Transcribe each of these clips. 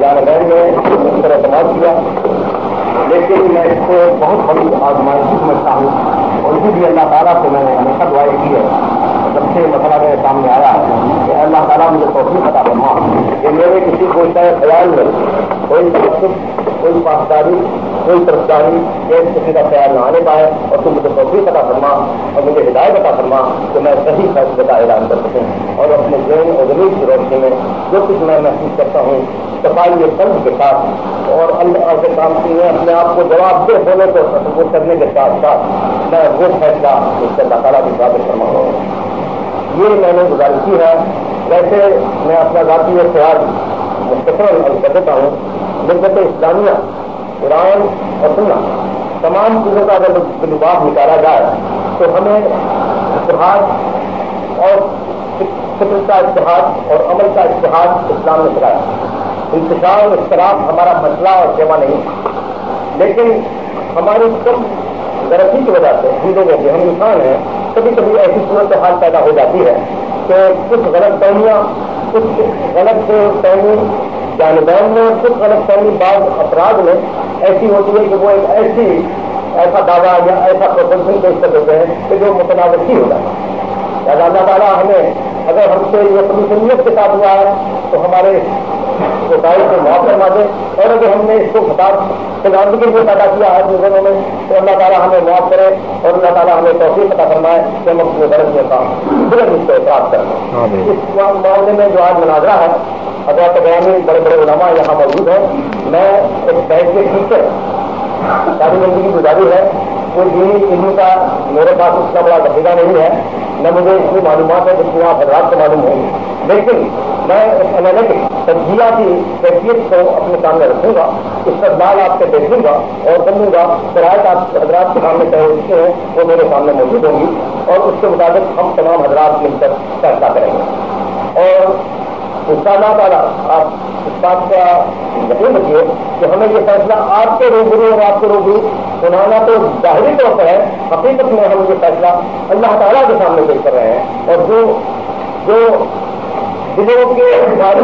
جانبین میں اس طرح اعتماد کیا، لیکن میں اس کو بہت بڑی آزمائش سمجھتا ہوں، اور اسی لیے اللہ تعالیٰ سے میں نے ہمیشہ دعائیں کی ہے جب سے مسئلہ میرے سامنے آیا ہے کہ اللہ تعالیٰ مجھے توفیق عطا فرما کہ میرے کسی کو خیال میں کوئی تعصب، کوئی پاسداری، کوئی طرفداری ایک کسی کا خیال نہ آنے پائے، اور تم مجھے توفیق عطا فرما اور مجھے ہدایت عطا فرما کہ میں صحیح فیصلے کا اعلان کر سکوں، اور اپنے ذہن اور ضمیر کی روشنی میں جو کچھ میں محسوس کرتا ہوں صفائی قلب کے ساتھ اور اللہ کے سامنے میں اپنے آپ کو جواب دہ ہونے کو تصور کرنے کے ساتھ ساتھ میں وہ فیصلہ اس سے اللہ تعالیٰ کی قابل فرما ہوں، یہ میں نے گزارش کی ہے۔ ویسے میں اپنا ذاتی خیال مختصر کر دیتا ہوں، ملت اسلامیہ، قرآن اور سنت تمام چیزوں کا اگر لباس نکالا جائے تو ہمیں اتحاد اور فکر کا اتحاد اور عمل کا اتحاد اسلام نے سکھایا۔ انتشار اور اختلاف ہمارا مسئلہ اور سیوا نہیں، لیکن ہماری کم غلطی کی وجہ سے زندگی میں ہم انسان ہیں، کبھی کبھی ایسی صورت حال پیدا ہو جاتی ہے کہ کچھ غلط فہمیاں، کچھ غلط فہمی جانبین میں، کچھ غلط فہمی بعض افراد میں ایسی ہوتی ہے کہ وہ ایک ایسا دعویٰ یا ایسا پروپوزل پیش کر دیتے ہیں کہ جو متنازع ہی ہو جاتا ہے۔ اللہ تعالیٰ ہمیں اگر ہم سے یہ اپنی سنیت کے ساتھ ہوا ہے تو ہمارے کوتاہی کو معاف فرما دے، اور اگر ہم نے اس کو خطاب سنانے کے لیے پیدا کیا ہے دنوں میں تو اللہ تعالیٰ ہمیں معاف کرے، اور اللہ تعالیٰ ہمیں توفیق عطا فرمائے کہ ہم اپنے غلطیوں کا بلند اس کو اعتراف کریں۔ اس معاملے میں جو آج مناظرہ ہے، حضرات بیانی بڑے بڑے علماء یہاں موجود ہیں، میں ایک بیچ کے ٹیچر ساری زندگی گزاری ہے، کوئی دینی علم کا میرے پاس اتنا بڑا ذخیرہ نہیں ہے، نہ مجھے اتنی معلومات ہے جتنی آپ حضرات کو معلوم ہوں، لیکن میں ایک انالیٹک تجزیاتی کیفیت کو اپنے سامنے رکھوں گا، استدلال آپ سے دیکھوں گا اور سمجھوں گا، شرائط آپ حضرات کے سامنے چاہے ہیں وہ میرے سامنے موجود ہوں گی، اور اس کے مطابق ہم تمام حضرات مل کر فیصلہ کریں گے۔ اور انشاءاللہ تعالیٰ آپ اس بات کا یقین رکھیے کہ ہمیں یہ فیصلہ آپ کے روبرو اور آپ کے روبرو سنانا تو ظاہری طور پر ہے، حقیقت میں ہم یہ فیصلہ اللہ تعالیٰ کے سامنے پیش کر رہے ہیں، اور جو دلوں کے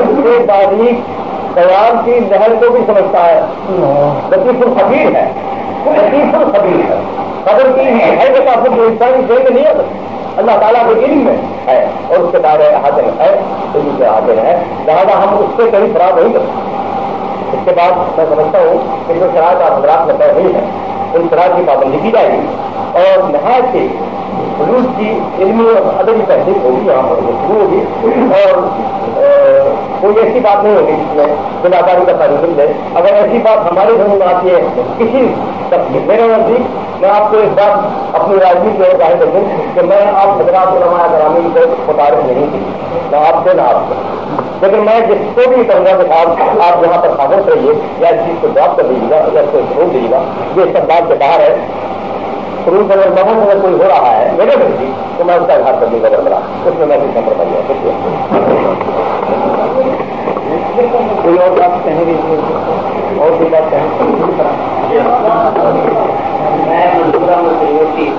باریک خیال کی لہر کو بھی سمجھتا ہے، لطیف الخبیر ہے، لطیف الخبیر ہے، خبر کی ہے کہ کافی جو انسانی ذہن میں نہیں ہے، اللہ تعالیٰ کے علم میں ہے اور اس کے دائرے احاطے میں ہے، علم کے احاطے میں ہے، لہٰذا ہم اس سے کہیں خراب نہیں کر سکتے۔ اس کے بعد میں سمجھتا ہوں کہ جو شرائط آپ حضرات میں طے ہوئی ہے ان شرائط کی پابندی کی جائے گی، اور نہایت کی حدود کی علمی اور ادبی تحقیق ہوگی، یہاں پر گفتگو ہوگی، اور کوئی ایسی بات نہیں ہوگی جس میں بلاداری کا تعلق دے۔ اگر ایسی بات ہمارے گھر میں آتی ہے کسی میرے نزدیک، میں آپ کو ایک بات اپنی راضی کی اور ظاہر رکھوں کہ میں آپ حضرات علماء کرامی کو متعارف نہیں کی، نہ آپ سے نہ آپ سے، لیکن میں جس کو بھی کہوں گا کہ آپ یہاں پر خاموش رہیے یا اس چیز کو جواب کر دیجیے گا یا اس کو چھوڑ دیجیے گا، یہ سب بات کے باہر ہے۔ شروع سے اگر محمد اگر کوئی ہو رہا ہے میرے بچی تو میں اس کا اظہار کرنے کا بڑا اس میں کچھ نمبر پڑیا۔ کوئی اور بات کہیں گے اور کوئی بات کہیں؟ میں منصورہ مسیحی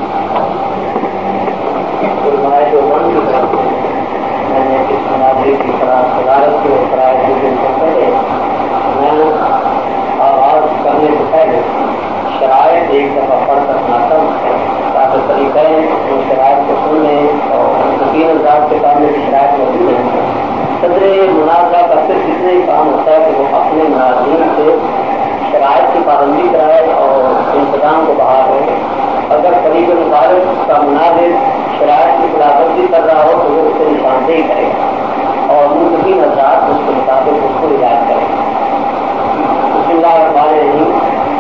میں نے اس مناظر کی طرح صدارت کی اور شرائط کے دن سے پہلے میں آغاز کرنے سے پہلے شرائط ایک دفعہ پڑھ کر سناتا ہوں تاکہ طریقے ان شرائط کو سننے اور یقین ذات کے سامنے کی شرائط موجود ہیں۔ صدر مناظرہ کا صرف اتنا ہی کام ہوتا ہے کہ وہ اپنے مناظرین سے شرائط کی پابندی کرائے اور انتظام کو بحال ہو۔ اگر طریق مخالف کا مناظر شرائط کی خلاف ورزی کر رہا ہو تو وہ اس سے نشاندہی کرے اور منتقل حضرات اس کے مطابق اس کو ہدایت کریں۔ بسم اللہ الرحمن الرحیم۔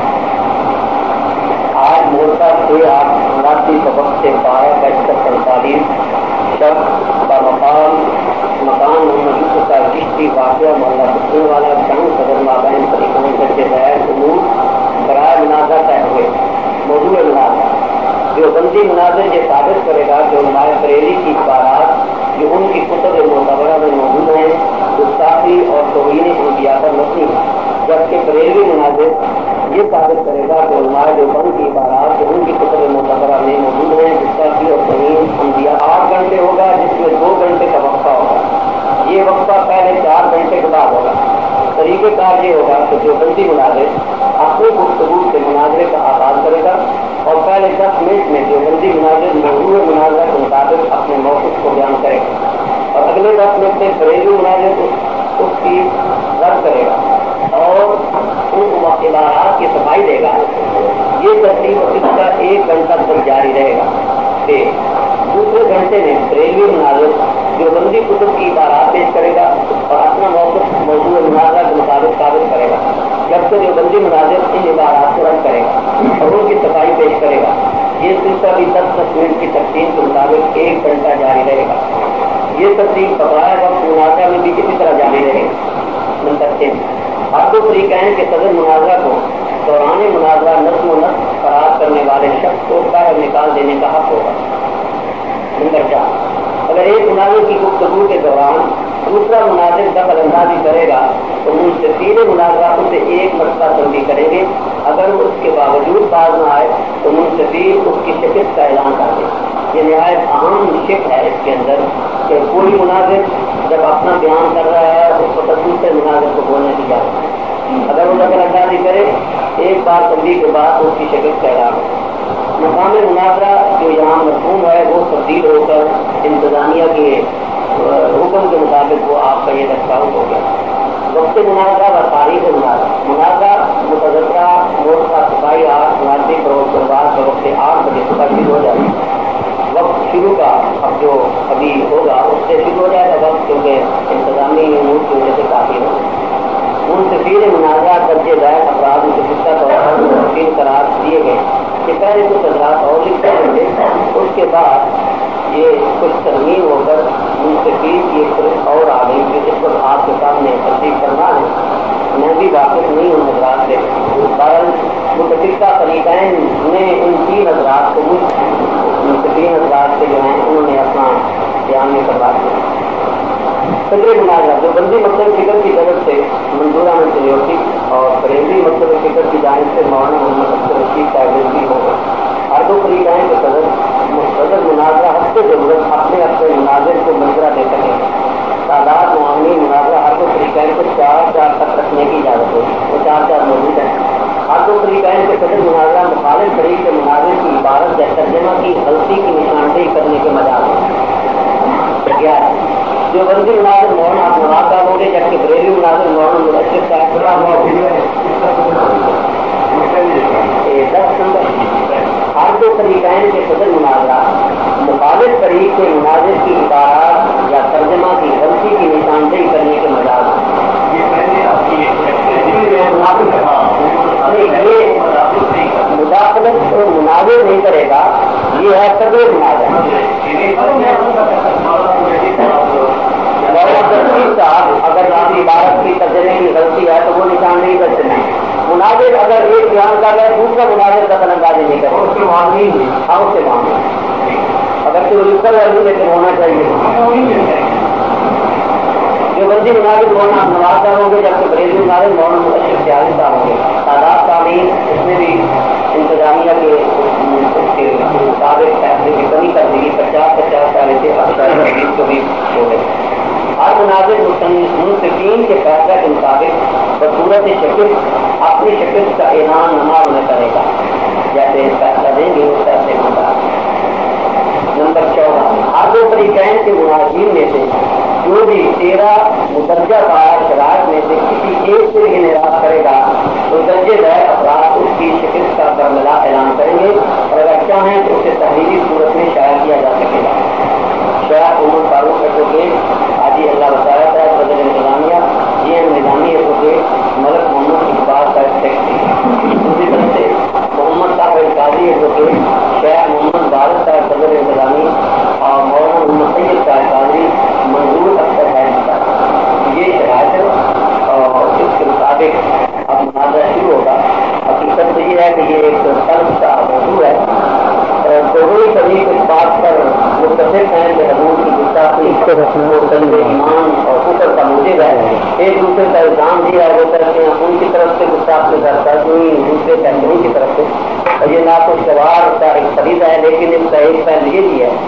آج مورچہ 6/8/79 کے وقت سے 12/45 شخص کا مقام مکان محمد یوسف کا کشتی واقعہ محلہ پتنے والا جنگ صدر مابین طریقوں کے غیر امور برائے مناظر طے ہوئے۔ موضوع مناظر جو بندی مناظر یہ ثابت کرے گا کہ علماء بریلی کی عبارات جو ان کی کتب معتبرہ میں موجود ہیں گستاخی اور توہین انبیاء پر مبنی ہے، جبکہ بریلوی مناظر یہ ثابت کرے گا کہ علماء دیوبند کی عبارات جو ان کی کتب معتبرہ میں موجود ہیں گستاخی اور توہین انبیاء 8 گھنٹے ہوگا، جس میں 2 گھنٹے کا وقفہ ہوگا۔ یہ وقفہ پہلے 4 گھنٹے کے بعد ہوگا۔ طریقہ کار یہ ہوگا کہ جو بندی مناظر اپنی گفتگو سے مناظرے کا آغاز کرے گا اور پہلے 10 منٹ میں جو بندی مناظر موضوع مناظرہ کے مطابق اپنے موقف کو بیان کرے گا اور اگلے 10 منٹ میں گھریلو مناظر اس کی رد کرے گا اور ان عبارات کی صفائی دے گا. یہ ترتیب اس کا 1 گھنٹہ تک جاری رہے گا. دوسرے گھنٹے میں گھریلو مناظر جو بندی کتب کی عبارات پیش کرے گا اور اپنا موقف موضوع مناظرہ کے مطابق ثابت کرے گا جبکہ جو بندی مناظر ان عبارات کو رد کرے گا اور ان کی صفائی پیش کرے گا. یہ سلسلہ بھی 10 منٹ کی تقسیم کے مطابق 1 گھنٹہ جاری رہے گا. یہ ترتیب بقایا وقت مناظرہ میں بھی اسی طرح جاری رہے گا. نمبر 3 ہر دو فریقین کے صدر مناظرہ کو دوران مناظرہ نظم و نسق قرار کرنے والے شخص کو باہر نکال دینے کا حق ہوگا. نمبر 4 اگر ایک مناظر کی گفتگو کے دوران دوسرا مناظر دخل اندازی کرے گا تو منصفین مناظرہ اسے 1 مرتبہ تنبیہ کریں گے. اگر وہ اس کے باوجود باز نہ آئے تو منصفین اس کی شکست کا اعلان کر دیں. یہ نہایت اہم شک ہے اس کے اندر کہ کوئی مناظر جب اپنا بیان کر رہا ہے اس کو دوسرے مناظر کو بولنے کی اجازت ہے. اگر وہ دخل اندازی کرے 1 بار تنبیہ کے بعد اس کی شکست کا اعلان ہو. مقام مناظرہ جو یہاں مفہوم ہے وہ تبدیل ہو کر انتظامیہ کے حکم کے مطابق وہ آپ کا یہ دستاویز ہو گیا. وقت مناظرہ و تاریخ مناظرہ متذکرہ موت کا صفائی 8 مناظری فروغ شروعات کا وقت 8 بجے صبح شروع ہو جائے گا. وقت شروع کا اب جو ابھی ہوگا اس سے شروع ہو جائے گا وقت کیونکہ انتظامی امور کی وجہ سے کافی ہوگا. منصفین مناظرہ درجے دائر افراد کو خطہ طور پر منصفین قرار دیے گئے کہ پہلے کچھ حضرات اور لکھتے رہے اس کے بعد یہ کچھ ترمیم ہو کر منصفین کی ایک طرف اور آ گئی کہ جس پر آپ کے سامنے تصدیق کرنا ہے. میں بھی واقف نہیں ہوں حضرات سے. متفقہ فریقین نے ان 3 حضرات کو منصفین حضرات سے جو ہیں انہوں نے اپنا بیان میں کروا دیا. صدر مناظرہ جو بندی مکتب فکر کی طرف سے منظور احمد سلیوسی اور بریلوی مکتب فکر کی جانب سے مولانا محمد اختر رشید صاحب بھی ہوگا. ہر دو فریقین کے صدر مناظرہ حد سے ضرورت اپنے مناظر کو منظرہ دے سکیں. تعداد معاملی مناظرہ ہر دو فریقین کو 4 تک رکھنے کی اجازت ہوگی. وہ 4 موجود ہیں. ہر دو فریقین کے صدر مناظرہ مخالف فریق کے مناظر کی عبارت یا ترجمہ کی غلطی کی نشاندہی کرنے کے مجال ہے. جو بندی مناظر مولانا عبدالوہاب صاحب ہوں گے جبکہ بریلوی مناظر مولانا مدثر صاحب 10 نمبر. ہر دو فریقین کے صدر مناظرہ مخالف فریق کے مناظر کی عبارات یا ترجمہ کی غلطی کی نشاندہی کرنے کے مجال مداخلت مناظر نہیں کرے گا. یہ ہے صدر مناظر. صاحب اگر کسی عبارت کی ترجمے کی غلطی ہے تو وہ نشاندہی کرتے ہیں. مناظر اگر ایک بیان کر رہے دوسرا مناظر دخل اندازی نہیں کرے اس کی معاملی ہم سے معاملہ اگر کوئی رشتہ ورزی لیکن ہونا چاہیے. جو بندی مناظر مولانا نواز صاحب ہوں گے جبکہ بریلوی مناظر مولانا مدثر سیاسی صاحب ہوں گے. تعداد تعمیر اس میں بھی انتظامیہ کے مطابق فیصلے کی کمی کر دی. 50 سال سے افسر کو بھی ہو گئے. ہر مناظر منصفین کے فیصلہ کے مطابق بصورت شکست اپنی شکست کا اعلان نماز میں کرے گا جیسے فیصلہ دیں گے اس فیصلے کے مطابق. نمبر 14 ہر دو فریقین کے مناظرین میں سے جو بھی 13 مدرجہ دار شرائط میں سے کسی ایک سے بھی ناراض کرے گا تو درجے دائر افراد اس کی شکست کا برملا اعلان کریں گے اور اگر چاہیں تو اسے تحریری صورت میں شائع کیا جا سکے گا. شیخ عمر فاروق ایڈوکیٹ حاجی اللہ وسائل صاحب صدر انتظامیہ G M Nizami advocate Malik Muhammad Iqbal صاحب سیکرٹری. دوسری طرف سے محمد صاحب القاضی ایڈوکیٹ شیخ محمد بارد صاحب صدر انتظامی اور مولانا محمد سید صاحب قاضی منظور اختر ہے. یہ شرائط اور اس کے مطابق اب مناظرہ شروع ہوگا. حقیقت تو یہ ہے کہ یہ ایک طلب کا موضوع ہے. دونوں سبھی اس بات پر متفق ہیں کہ حضور کی گستاخی ایمان اور کفر کا موجب ہے. ایک دوسرے کا الزام دیا وہ کرتے ہیں ان کی طرف سے گستاخی درد ہوئی دوسرے پہلوؤں کی طرف سے. اور یہ ناخوشگوار کا ایک فریضہ ہے لیکن اس کا ایک پہلو یہ بھی ہے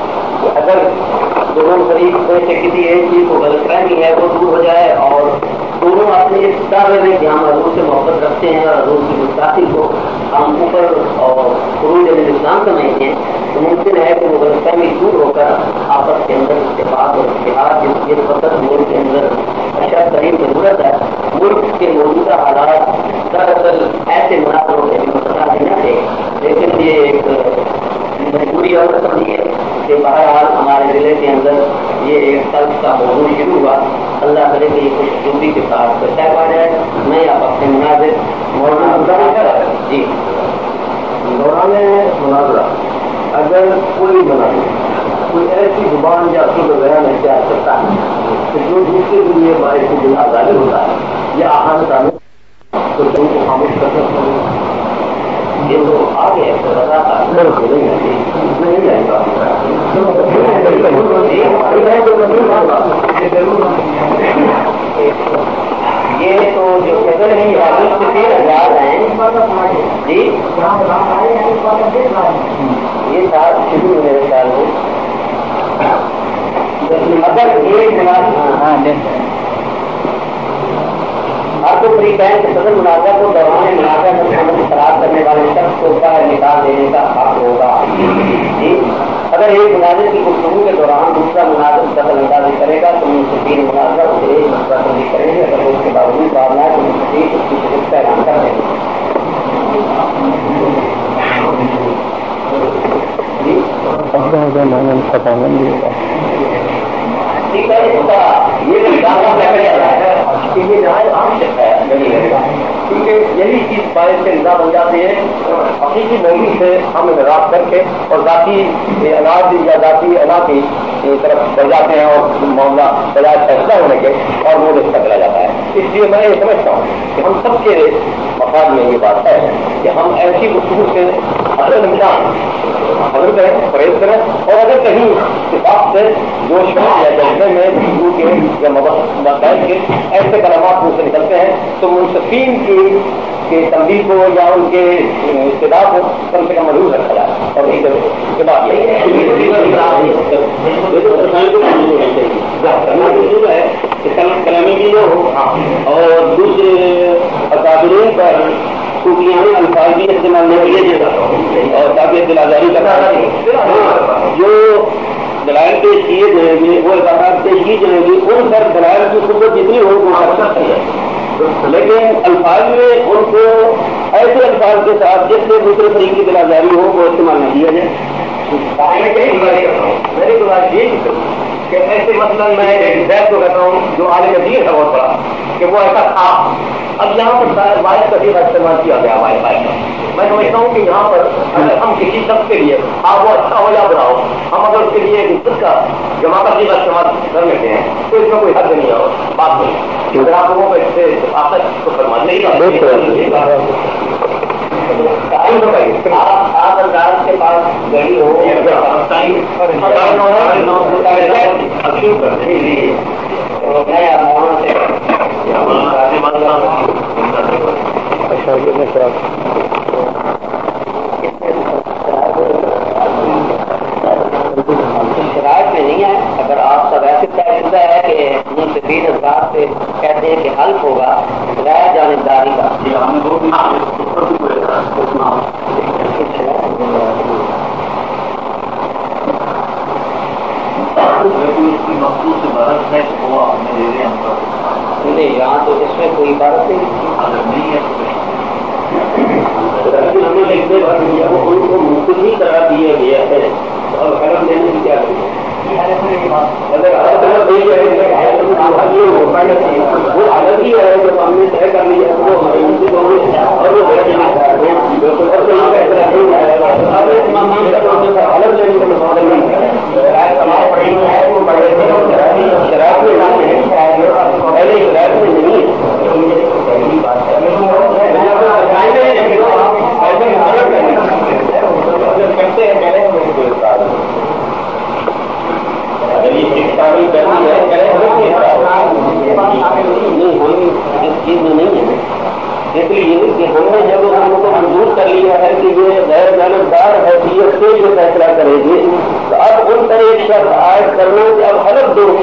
اگر دونوں فریق میں سے کسی ایک چیز کو غلط فہمی ہے وہ دور ہو جائے اور دونوں اپنے اس دعوے میں کہ ہم حضور سے محبت رکھتے ہیں اور حضور کی گستاخی کو ہم اوپر اور خروج اسلام سمجھتے ہیں تو ممکن ہے کہ وہ غلط فہمی دور ہو کر آپس کے اندر اتفاق اور اتحاد جس وقت ملک کے اندر اشد ترین ضرورت ہے ملک کے موجودہ حالات دراصل ایسے مناظروں کے مسئلہ نہیں تھے لیکن یہ ایک مجبوری اور سمجھی ہے کہ بہرحال ہمارے ضلع کے اندر یہ ایک طرز کا موضوع شروع ہوا اللہ کرے کہ یہ خوش خوبی کے ساتھ طے پا جائے میں آپ اپنے مناظر مولانا جی دوران مناظرہ اگر کوئی مناظر کوئی ایسی زبان یا اصول بیان اختیار کرتا ہے کہ جو دوسرے کے لیے باعث دل آزادی ہوتا ہے یا آہان تعمیر تو ان کو خاموش کر سکتے ہیں یہ تو آگے نہیں جائے گا یہ تو جو فضل نہیں ہیں جی یہ سال شروع میرے خیال میں اگر ایک آپ کو فری بینک صدر منازع کو دوران منازع میں خراب کرنے والے شخص کو نکال دینے کا حق ہوگا جی اگر ایک مناظر کی گفتگو کے دوران دوسرا مناظر دخل اندازی کرے گا تو منصفین مناظر اسے ایک مسئلہ بندی کریں گے اگر اس کے باوجود معاملہ ہے تو منصفین اس کی شرکت کا اعلان کر دیں گے ٹھیک ہے اس کا یہ نہایت عام شک ہے کیونکہ یہی چیز باعث سے نظام بن جاتی ہے حقیقی موضوع سے ہم انحراف کر کے اور ذاتی اناج یا ذاتی انا کی طرف بڑھ جاتے ہیں اور معاملہ بجائے فیصلہ ہونے کے اور وہ رشتہ کرا جاتا ہے اس لیے میں یہ سمجھتا ہوں کہ ہم سب کے مفاد میں یہ بات ہے کہ ہم ایسی گفتگو سے اصل امکان حضر کریں پرہیز کریں اور اگر کہیں اتفاق سے جو شہر یا جلسے میں گفتگو کے یا مسائل کے ایسے کلمات سے نکلتے ہیں تو منصفین کی تنبیہ کو یا ان کے ابتدا کو کم سے کم محدود رکھا جائے اور کلامی کی جو ہو اور دوسرے اکابرین پر خوبیاں الفاظ بھی استعمال نہیں کیے جائے اور تاکہ دل آزاری کا جو دلائل پیش کیے جائیں گے وہ احساسات پیش کی جائیں گی ان پر دلائل کی قوت جتنی ہو وہ ہر سکتی ہے لیکن الفاظ میں ان کو ایسے الفاظ کے ساتھ جس سے دوسرے فریق کی دل آزاری ہو وہ استعمال نہیں کیا جائے. میری گزارش یہ کہ ایسے مثلاً میں زید کو کہتا ہوں جو عالم دین ہے بہت بڑا کہ وہ ایسا تھا اب یہاں پر واحد کا بھی استعمال کیا گیا ہمارے پاس میں سمجھتا ہوں کہ یہاں پر اگر ہم کسی شخص کے لیے آپ وہ اچھا ہو یا برا ہو ہم اگر اس کے لیے عزت کا جمع کا استعمال کر لیتے ہیں تو اس میں کوئی حد نہیں ہے بات نہیں اگر آپ لوگوں کو اس سے آفت کو فرما نہیں آپ عدالت کے پاس گڑی ہو شرائط میں نہیں ہے اگر آپ کا ویسے طے شدہ ہے کہ منصفین حضرات سے کہتے ہیں کہ حلف ہوگا غیر جانبداری کا نہیں یہاں تو اس میں کوئی عبارت نہیں ہے ان کو منتخب قرار دیا گیا ہے اور قلم دینے کی کیا وہ الگ ہی ہے جب ہم نے طے کر لیا وہ الگ لینے کا مسئلہ نہیں ہے شرائط میں پہلے شرائط میں نہیں کرتے ہیں پہلے اگر یہ تعمیل کرنی ہے اس چیز میں نہیں ہے اس لیے کہ ہم نے جب ہم کو منظور کر لیا ہے کہ یہ غیر جانبدار حیثیت سے یہ فیصلہ کرے گی تو اب ان پر ایک شرط عائد کرنا کہ اب حلف دو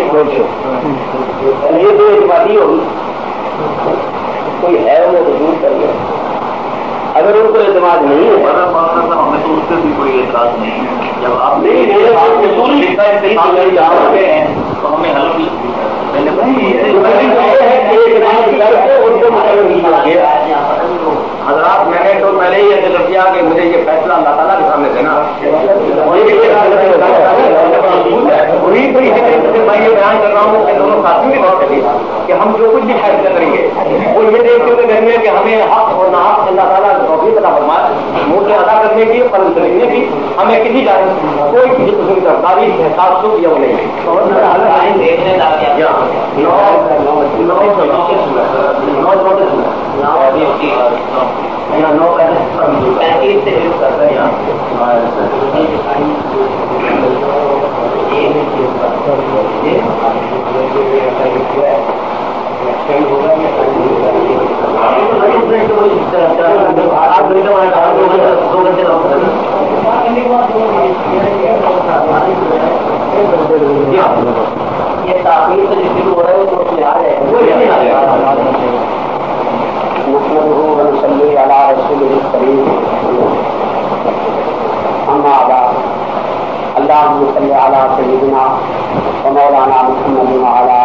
یہ تو اعتمادی ہوگی. کوئی ہے وہ منظور کر لیا, اگر ان کو اعتماد نہیں ہے ہمیں تو اس سے بھی کوئی اعتراض نہیں ہے. جب آپ نہیں تو ہمیں حلف حضرات میں نے تو پہلے ہی اعتراض کیا کہ مجھے یہ فیصلہ اللہ تعالیٰ کے سامنے دینا وہی کوئی ہے. میں یہ بیان کر رہا ہوں کہ دونوں ساتھی کی طور سے کہ ہم جو کچھ بھی فیصلہ کریں گے وہ یہ دیکھتے ہوئے کریں گے کہ ہمیں حق اور ناحق اللہ تعالیٰ کی توفیق عطا فرمائے منہ سے ادا کرنے کی قلم سے لکھنے کی. ہمیں کسی جانب کوئی کسی قسم کی طرفداری احساس تو کیا وہ نہیں یہ تعمیر سے جو شروع ہو رہا ہے وہ اس میں آ جائے ونصلي على رسوله الكريم أما بعد اللهم صل على سيدنا ومولانا محمد وعلى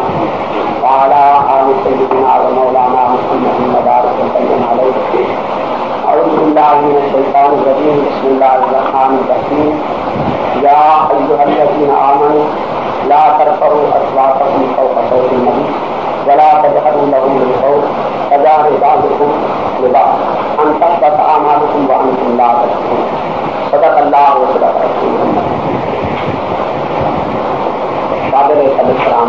آل سيدنا ومولانا محمد وبارك وسلم عليه. أعوذ بالله من الشيطان الرجيم. بسم الله الرحمن الرحيم. يا أيها الذين آمنوا لا ترفعوا أصواتكم فوق صوت النبي ولا تجهروا له بالقول كجهر بعضكم لبعض أن تحبط أعمالكم وأنتم لا تشعرون. صدق الله وصدق رسوله. قابل احترام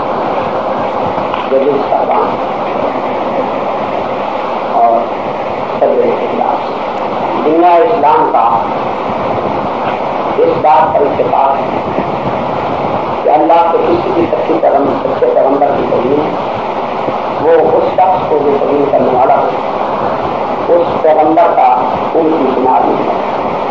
جلیل صاحبان اور صدر اجلاس, دنیا اسلام کا اس بات پر اتفاق ہے کہ اللہ کے کسی بھی سچے پیغمبر کی تبلیغ وہ اس شخص کو جو تبلیغ کرنے والا ہو اس پیغمبر کا ان کی شمار نہیں ہے.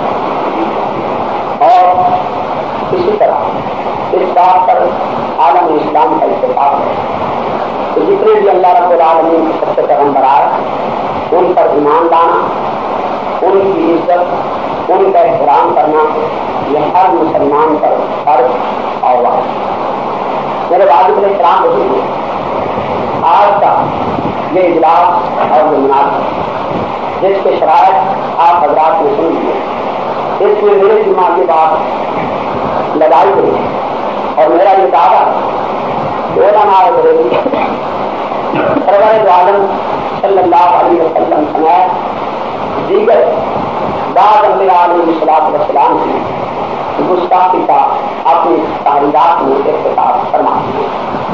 اور اسی طرح اس بات پر عالم اسلام کا اتفاق ہے کہ جتنے بھی اللہ رب العالمین کے سچے پیغمبر آئے ان پر ایمان لانا, ان کی عزت, ان کا احترام کرنا یہ ہر مسلمان پر فرض اور واجب. میرے واجب احترام وہی ہے. آج کا یہ اجلاس اور یہ مناسب جس کے شرائط آپ حضرات نے سن لیے, اس میں میرے دماغ کی بات لگائی گئی اور میرا یہ دعویٰ سرور عالم صلی اللہ علیہ وسلم سمیت دیگر بعض انبیاء علیہ السلام کی گستاخی کا اپنی تحریرات میں اختتام فرما دیا.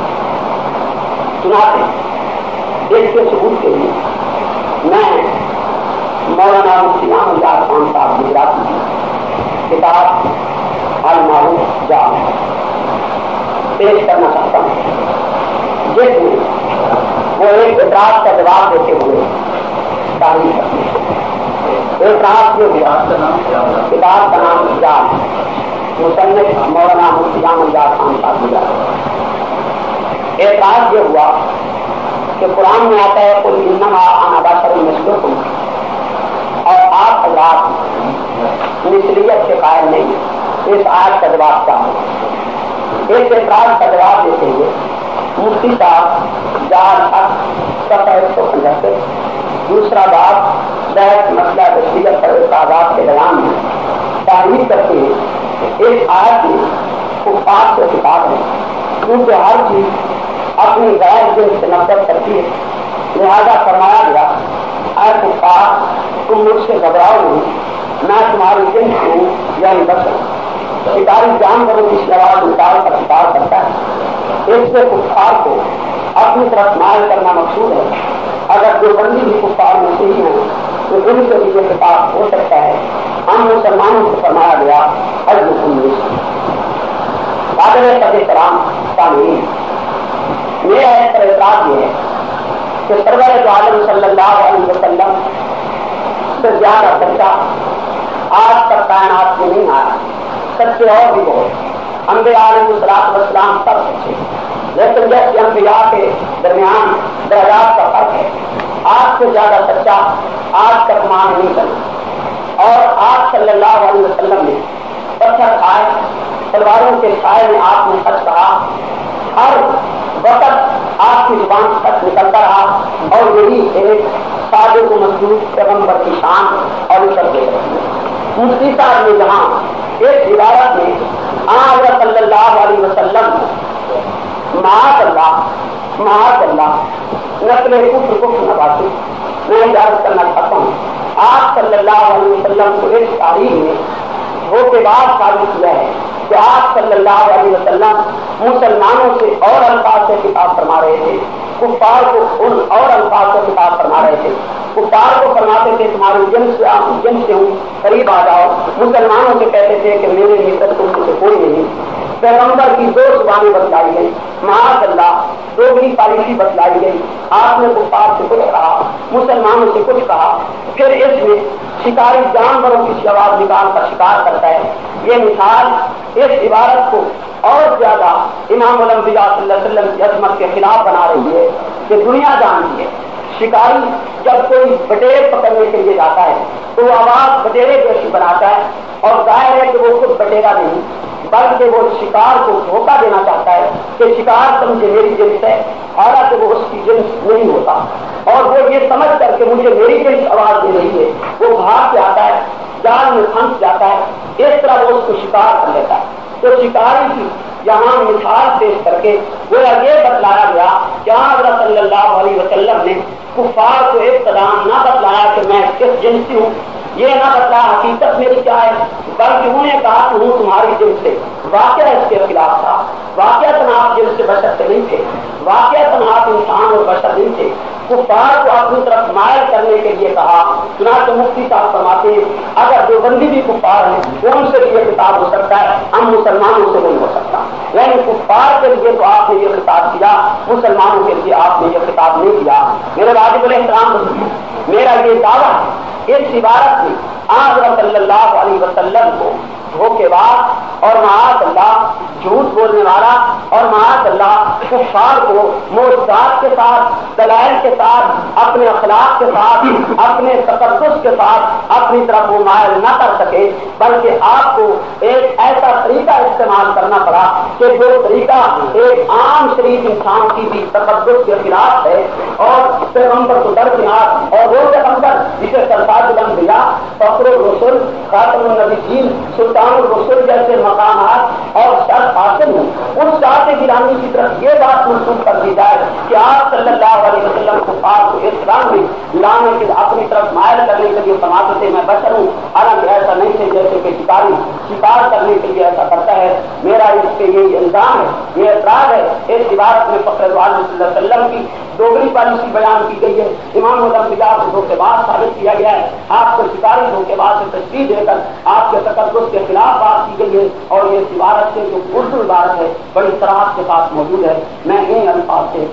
چنانچہ اس کے ثبوت کے لیے میں مولانا مفتی احمد خان صاحب گجراتی کی کتاب المعروف جامع پیش کرنا چاہتا ہوں, جس میں وہ ایک اعتراض کا جواب دیتے ہوئے تحریر کرتے ہیں. اعتراض جو کتاب کا نام جامع, مصنف مولانا مفتی احمد خان صاحب گجراتی. اعتراض یہ ہوا کہ قرآن میں آتا ہے قل انما انا بشر مثلکم, اور آپ حضرات مثلیت کے قائل نہیں. اس آیت کا جواب کیا ہے؟ اس اعتراض کا جواب دیتے ہوئے مفتی صاحب جار حق صفحہ 175 دوسرا باب بحث مسئلہ تشریعت پر اعتراضات کے بیان میں تحریر کرتے ہیں اس آیت میں کفار سے خطاب ہے, کیونکہ ہر چیز اپنی غیر جنس سے نفرت کرتی ہے, لہذا فرمایا گیا اے کفار تم مجھ سے گھبراؤ نہیں, میں تمہاری جنس ہوں یعنی بشر. شکاری جانوروں کی شراب نکال کر شکار کرتا ہے, اس سے کفار کو اپنی طرف مائل کرنا مقصود ہے. اگر جو بندی بھی کفار میں صحیح ہیں تو ان سے بھی یہ خطاب ہو سکتا ہے. ہم مسلمانوں کو فرمایا گیا قابل احترام سامعین, میرا اس پر اعتراض یہ ہے کہ سرور دو عالم صلی اللہ علیہ وسلم سے زیادہ سچا آج تک کائنات میں نہیں آیا. سچے اور بھی بہت انبیاء علیہ السلام سب سچے، لیکن جیسے انبیاء کے درمیان درجات کا فرق ہے، آج سے زیادہ سچا آج تک مان نہیں کرنا. اور آپ صلی اللہ علیہ وسلم نے پتھر کھائے، تلواروں کے سائے میں آپ نے سچ کہا، ہر وقت آپ کی زبان سچ نکلتا رہا، اور یہی ایک صادق و مصدوق پیغمبر کی شان اور عزت ہے. مفتی صاحب نے جہاں ایک عبارت میں حضرت صلی اللہ علیہ وسلم معاذ اللہ نقل کفر نباتی میں اجازت کرنا چاہتا ہوں. آپ صلی اللہ علیہ وسلم کو اس تاریخ میں دھوکے باز ثابت کیا ہے کہ آپ صلی اللہ علیہ وسلم مسلمانوں سے اور الفاظ سے خطاب فرما رہے تھے، کفار کو ان اور الفاظ سے خطاب فرما رہے تھے. کفار کو فرماتے تھے تمہاری جن سے ہوں قریب آ جاؤ، مسلمانوں سے کہتے تھے کہ میرے ملت تم سے کوئی نہیں. پیغمبر کی دو زبانیں بتلائی گئی، معاذ اللہ دوگنی پالیسی بتلائی گئی. آپ نے کفار سے کچھ کہا، مسلمانوں سے کچھ کہا، پھر اس میں شکاری جانوروں کی آواز نکال کر شکار کرتا ہے. یہ مثال اس عبارت کو اور زیادہ امام الانبیاء صلی اللہ علیہ وسلم کی عظمت کے خلاف بنا رہی ہے کہ دنیا جانتی ہے شکاری جب کوئی بٹیر پکڑنے کے لیے جاتا ہے تو وہ آواز بٹیرے جیسی بناتا ہے، اور ظاہر ہے کہ وہ خود بٹیرا نہیں بلکہ وہ شکار کو دھوکہ دینا چاہتا ہے کہ شکار سمجھے میری جنس ہے، حالانکہ وہ اس کی جنس نہیں ہوتا، اور وہ یہ سمجھ کر کے مجھے میری جنس آواز دے رہی ہے وہ بھاگ کے آتا ہے، جال میں پھنس جاتا ہے. اس طرح وہ اس کو شکار کر لیتا ہے. تو شکاری کی یہاں مثال پیش کر کے وہ یہ بتلایا گیا کہ حضرت صلی اللہ علیہ وسلم نے کفار کو ابتداء نہ بتلایا کہ میں کس جنس ہوں، یہ نہ بتلایا حقیقت میری کیا ہے، بلکہ انہوں نے کہا کہ ہوں تمہاری جنس سے. واقعہ اس کے خلاف تھا، واقعہ آپ جنس سے بشر سے نہیں تھے، واقعہ آپ انسان اور بشر نہیں تھے. کفار کو اپنی طرف مائل کرنے کے لیے کہا. چنانچہ مفتی صاحب فرماتے ہیں اگر جو بندی بھی کفار ہیں وہ ان سے یہ خطاب ہو سکتا ہے، ہم مسلمانوں سے نہیں ہو سکتا. یعنی کفار کے لیے تو آپ نے یہ خطاب کیا، مسلمانوں کے لیے آپ نے یہ خطاب نہیں کیا. میرے واجب الاحترام میرا یہ دعویٰ ہے اس عبارت میں حضرت صلی اللہ علیہ وسلم کو دھوکے باز اور معاذ اللہ جھوٹ بولنے والا اور معاذ اللہ کفار کو معجزات کے ساتھ دلائل کے ساتھ اپنے اخلاق کے ساتھ اپنے تقدس کے ساتھ اپنی طرف وہ مائل نہ کر سکے، بلکہ آپ کو ایک ایسا طریقہ استعمال کرنا پڑا کہ جو طریقہ ایک عام شریف انسان کی بھی تقدس کے خلاف ہے اور پیغمبر کو درکنار اور وہ پیغمبر جسے سرتاج الانبیاء فخر الرسل خاتم النبیین سلطان الرسل جیسے مقامات اور شرط حاصل ہوں، اس ذات گرامی کی طرف یہ بات منسوخ کر دی جائے کہ آپ صلی اللہ علیہ وسلم کو پاک کو اسلام میں لانے کے اپنی طرف مائل کرنے کے لیے سماجھ سے میں بشر ہوں، حالانکہ ایسا نہیں تھے جیسے کہ شکاری شکار کرنے کے لیے ایسا کرتا ہے. میرا اس کے یہ الزام ہے، یہ اعتراض ہے. اس عبارت میں فخر دو عالم صلی اللہ علیہ وسلم کی دوگنی پالیسی بیان کی گئی ہے. امام الانبیاء کو دھوکے باز ثابت کیا گیا ہے، آپ کو شکاری دھوکے باز سے تشریح دے کر آپ کے تقدس کے خلاف بات کی گئی ہے. اور یہ عبارت سے جو اردو عبارت ہے بڑی صراحت کے ساتھ موجود ہے. میں ان الفاظ سے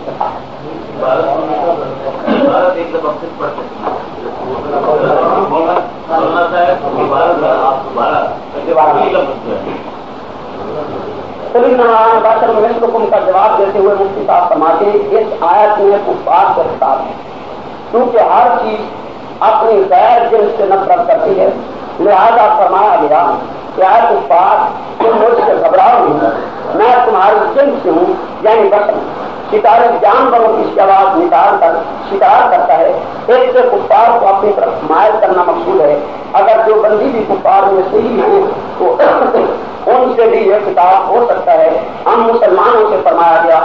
حکم کا جواب دیتے ہوئے مفتی صاحب فرماتے ہیں اس آیت میں کفار کے خطاب ہے، کیونکہ ہر چیز اپنی غیر جنس سے نفرت کرتی ہے، لہذا فرمایا گیا کہ اے کفار تم مجھ سے گھبراؤ نہیں، میں تمہاری جنس سے ہوں یعنی بشر. شکاری جانوروں کی آواز نکال کر شکار کرتا ہے، ایک سے کفار کو اپنی طرف مائل کرنا مقصود ہے. اگر جو بندی بھی کفار میں صحیح ہیں تو ان سے بھی یہ خطاب ہو سکتا ہے. ہم مسلمانوں سے فرمایا گیا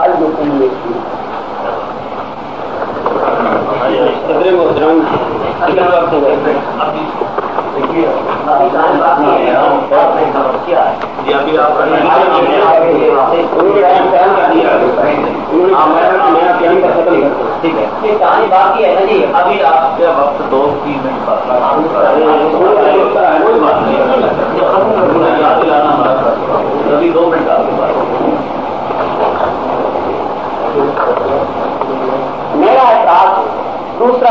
ٹھیک ہے. کہانی باقی ہے نا جی، ابھی آپ کے وقت 2-3 منٹ ابھی 2 منٹ آپ کے پاس. میرا احساس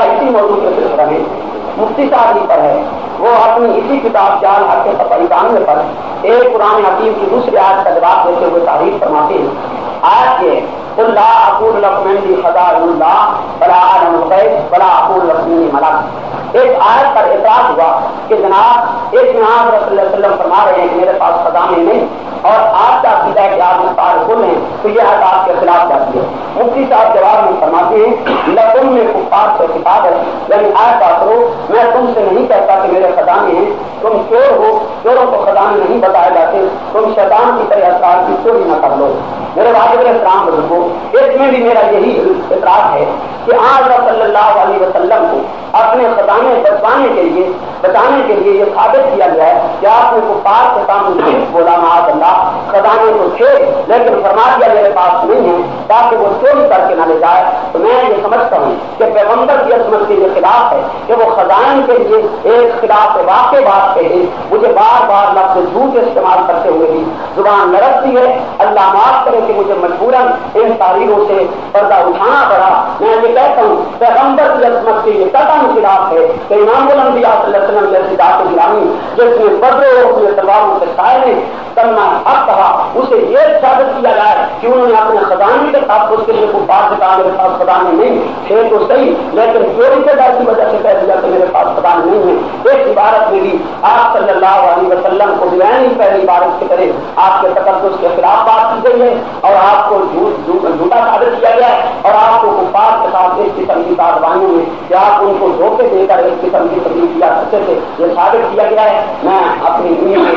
اسی موضوع کے سلسلے میں مفتی صاحب جی پر ہے، وہ اپنی اسی کتاب جال حق کے 95 پر ایک قرآن حکیم کی دوسری آیت کا جواب دیتے ہوئے تعریف فرماتے ہیں. آیت یہ قل لا اقول لكم عندي خزائن الله ولا اعلم الغيب ولا اقول لكم اني ملك. ایک آیت پر اعتراض ہوا کہ جناب ایک جناب رسول اللہ علیہ وسلم فرما رہے ہیں کہ میرے پاس خزانے نہیں، اور آپ کا عقیدہ ہے کہ آپ مختار کل ہیں، تو یہ آیت آپ کے خلاف جاتی ہے. مفتی صاحب جواب میں فرماتے ہیں لکم میں کفار سے کتاب ہے، یعنی آیت کرو میں تم سے نہیں کہتا کہ میرے خزانے ہیں، تم چور ہو، چوروں کو خزانے نہیں بتائے جاتے، تم شیطان کی طرح اسرار کی چوری نہ کر لو. میرے واجب السلام بزرگوں، اس میں بھی میرا یہی اعتراض ہے کہ آج صلی اللہ علیہ وسلم کو اپنے خزانے بچانے کے لیے یہ ثابت کیا گیا ہے کہ آپ نے کفار کے سامنے صرف بولا معاذ اللہ خزانے تو تھے، لیکن فرما دیا میرے پاس نہیں ہے تاکہ وہ چوری کر کے نہ لے جائے. تو میں یہ سمجھتا ہوں کہ پیغمبر کی عظمت کے یہ خلاف ہے کہ وہ خزانے کے لیے ایک خلاف واقع بات کہے. مجھے بار بار لفظ جھوٹ استعمال کرتے ہوئے بھی زبان لڑکتی ہے. اللہ معاف کرے کہ مجھے مجبوراً ان تحریروں سے پردہ اٹھانا پڑا. میں یہ کہتا ہوں پیغمبر کی عظمت کے یہ قطعاً خلاف ہے کہ امام الانبیاء صلی اللہ علیہ وسلم جیسی ذات گرامی جس نے بدروں اور اپنے تلواروں سے سائے کرنا حق کہا، اسے یہ ثابت کیا جائے کہ انہوں نے اپنے خزانے کے تحفظ کے لیے کفار سے کہا میرے پاس خزانے نہیں تھے تو صحیح، لیکن چوری سے ڈر کی وجہ سے کہہ دیا کہ میرے پاس خزانے نہیں ہیں. اس عبارت میں بھی آپ صلی اللہ علیہ وسلم کو بیانی پہلی عبارت کی طرح آپ کے تقدس کے خلاف بات کی گئی ہے اور آپ کو جھوٹا ثابت کیا گیا ہے، اور آپ کو کفار کے ساتھ اس قسم کی کارروائیوں میں کہ آپ ان کو دھوکے دے کر اس قسم کی تکلیف کیا کرتے تھے یہ ثابت کیا گیا ہے. میں اپنی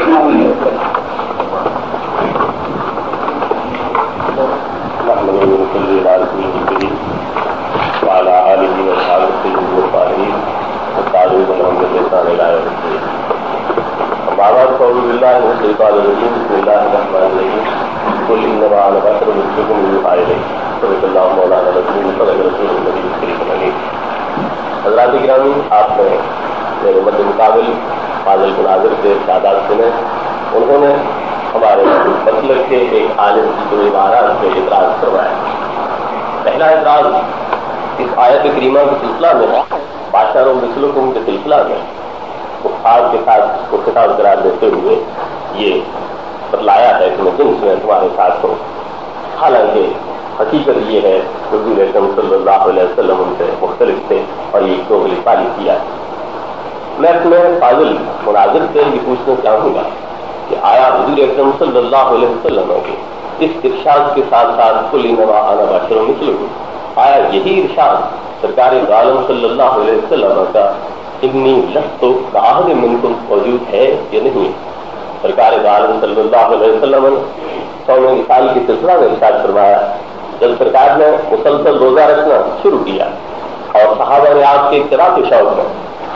حضرات گرامی، آپ نے میرے مد مقابل فاضل مناظر سے سادات سنے. انہوں نے ہمارے مسلک کے ایک عالم کی جو عبارات سے اعتراض کروایا. پہلا اعتراض اس آیت کریمہ کے سلسلہ میں بادشاہ و مسلکم کے سلسلہ میں کفار کے ساتھ کو خطاب قرار دیتے ہوئے یہ بتلایا ہے کہ میں جنس میں تمہارے ساتھ ہوں. حالانکہ حقیقت یہ ہے حضور اکرم صلی اللہ علیہ وسلم ان سے مختلف تھے اور یہ دوغلی پالیسی ہے. میں اپنے فاضل مناظر سے یہ پوچھنا چاہوں گا کہ آیا حضور اکرم صلی اللہ علیہ وسلم کے اس ارشاد کے ساتھ ساتھ قل انما انا بشر مثلکم، آیا یہی ارشاد سرکار عالم صلی اللہ علیہ وسلم کا انی لست کاحد منکم موجود ہے یا نہیں؟ سرکار عالم صلی اللہ علیہ وسلم نے 100 سال کے سلسلہ میں ارشاد فرمایا جب سرکار نے مسلسل روزہ رکھنا شروع کیا اور صحابہ نے آپ کے اتباع کے شوق میں،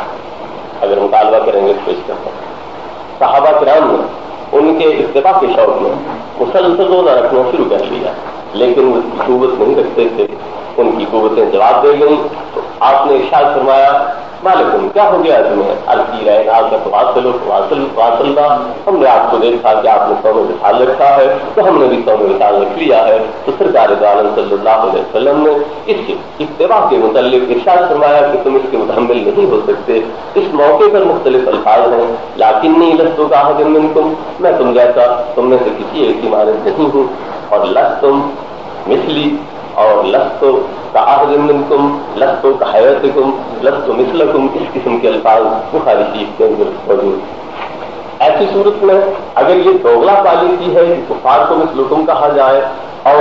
اگر مطالبہ کریں گے تو پیش کرتے ہیں، صحابہ کرام نے ان کے اتباع کے شوق میں مسلسل روزہ رکھنا شروع کر لیا، لیکن وہ قوت نہیں رکھتے تھے. ان کی قوتیں جواب دے گئیں تو آپ نے ارشاد فرمایا مالکم کیا ہو گیا تمہیں؟ عرض کی رہے آپ کا واصل ہم نے آپ کو دیکھا کہ آپ نے سونے وصال رکھا ہے تو ہم نے بھی سونے وصال رکھ لیا ہے. تو سرکار عالم صلی اللہ علیہ وسلم نے اس اتباع کے متعلق ارشاد فرمایا کہ تم اس کے متحمل نہیں ہو سکتے. اس موقع پر مختلف الفاظ ہیں، لاکنی لست کاحد منکم، میں تم جیسا تم میں سے کسی ایک کی مانند نہیں ہوں، اور لستم مثلی اور لستو کاحد منکم لستو کحیاتکم لستو مثلکم، اس قسم کے الفاظ بخاری شریف کے اندر موجود. ایسی صورت میں اگر یہ دوغلا پالیسی ہے کہ کفار کو مثلکم کہا جائے اور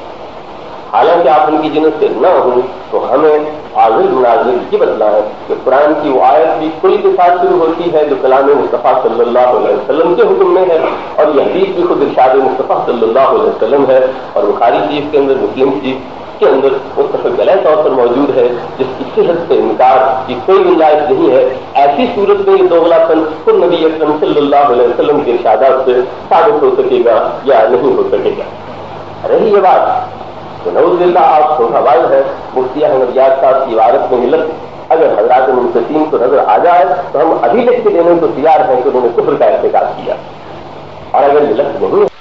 حالانکہ آپ ان کی جنس سے نہ ہوں، تو ہمیں فاضل مناظر یہ بتلا ہے کہ قرآن کی وہ آیت بھی کل کے ساتھ شروع ہوتی ہے جو کلام مصطفیٰ صلی اللہ علیہ وسلم کے حکم میں ہے، اور یہ حدیث بھی خود ارشاد مصطفیٰ صلی اللہ علیہ وسلم ہے، اور بخاری شریف کے اندر مسلم شریف کے اندر متفق علیہ طور پر موجود ہے، جس کی صحت سے انکار کی کوئی گنجائش نہیں ہے. ایسی صورت میں یہ دوغلا پن خود نبی اکرم صلی اللہ علیہ وسلم کے ارشادات سے ثابت ہو سکے گا یا نہیں ہو سکے گا. رہی یہ بات تو نعوذ باللہ آپ چھوٹا بھائی ہے مفتی احمد یاد صاحب کی عبارت میں ملت اگر حضرات منصفین کو نظر آ جائے تو ہم ابھی لکھ کے دینے کو تیار ہیں کہ انہوں نے کفر کا ارتکاب کیا، اور اگر ملت نہیں